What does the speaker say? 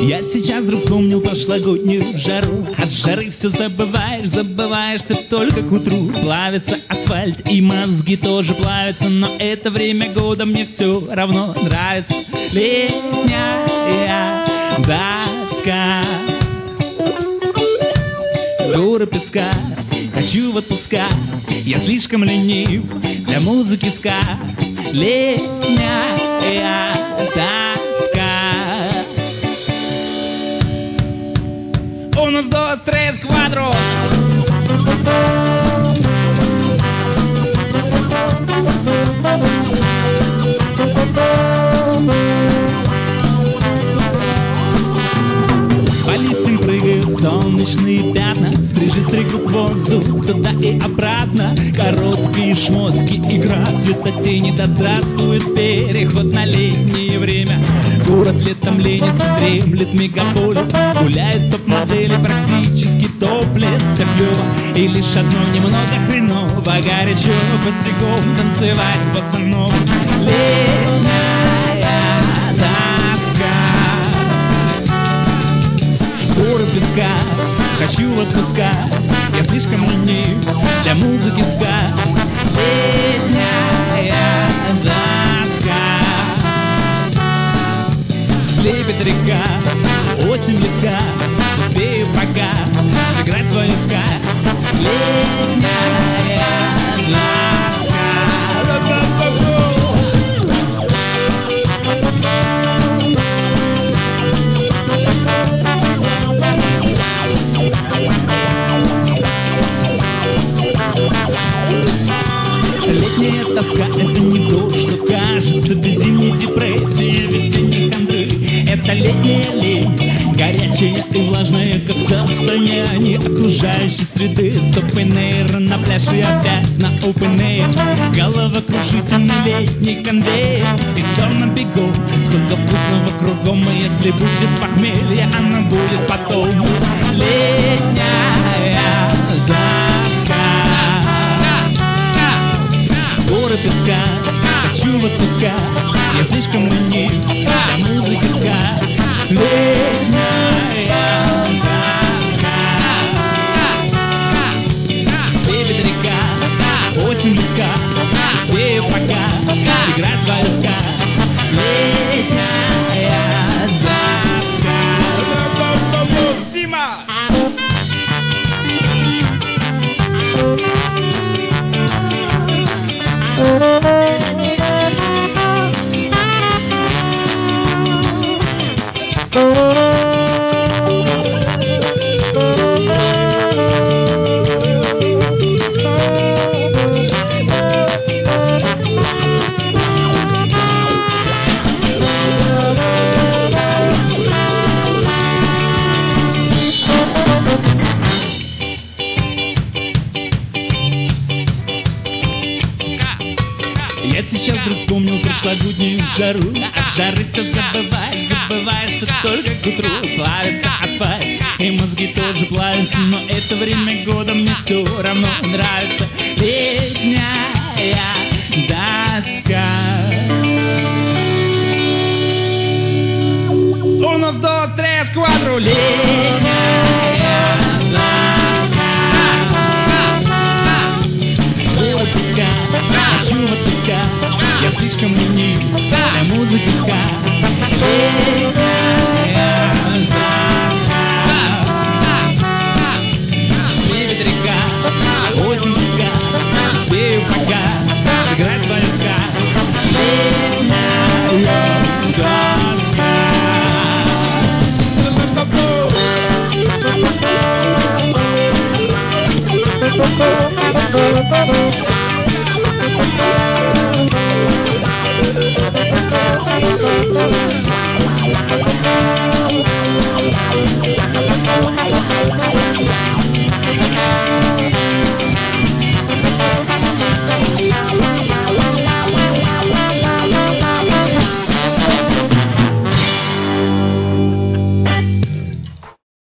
Я сейчас вдруг вспомнил прошлогоднюю жару. От жары все забываешь, забываешься только к утру. Плавится асфальт и мозги тоже плавятся, но это время года мне все равно нравится. Летняя доска, горы песка, хочу в отпуска. Я слишком ленив для музыки ска. Летняя доска. Unos, dos, tres, cuatro. По листьям прыгают солнечные пятна, стрижи стригут воздух туда и обратно. Короткие шмотки, игра светотени, да здравствует переход на летнее время. Город летом ленится, дремлет мегаполис, гуляют топ-модели, практически топлес. Все клево и лишь одно немного хреново, горячо босиком танцевать босанова. Летняя доска, горы песка, хочу в отпуска. Я слишком ленив для музыки ска. Летняя доска. Слепит река, осень близка, успею пока сыграть свою ска. Летняя доска. Летняя тоска — это не то, что кажется, без зимней депрессии, весенних хандры. Это летняя лень, горячая и влажная, как состояние окружающей среды. С open air на пляже опять на open air. Головокружительный летний конвейер, и все на бегу. Сколько вкусного кругом, и если будет похмелье, оно будет потом. Летняя доска, горы песка, хочу в отпуска. Я слишком ленив для музыки ска. Летняя доска. Слепит река, осень близка, успею пока играть свою ска. Летняя доска. Дима! Я сейчас вдруг вспомнил прошлогоднюю жару. От жары все забываешь, забываешься только к утру. Плавится асфальт, и мозги тоже плавятся, но это время года мне все равно нравится. Летняя доска. Unos, dos, tres, cuatro. Летняя доска. Горы песка, хочу в отпуска. Я слишком ленив для музыки ска.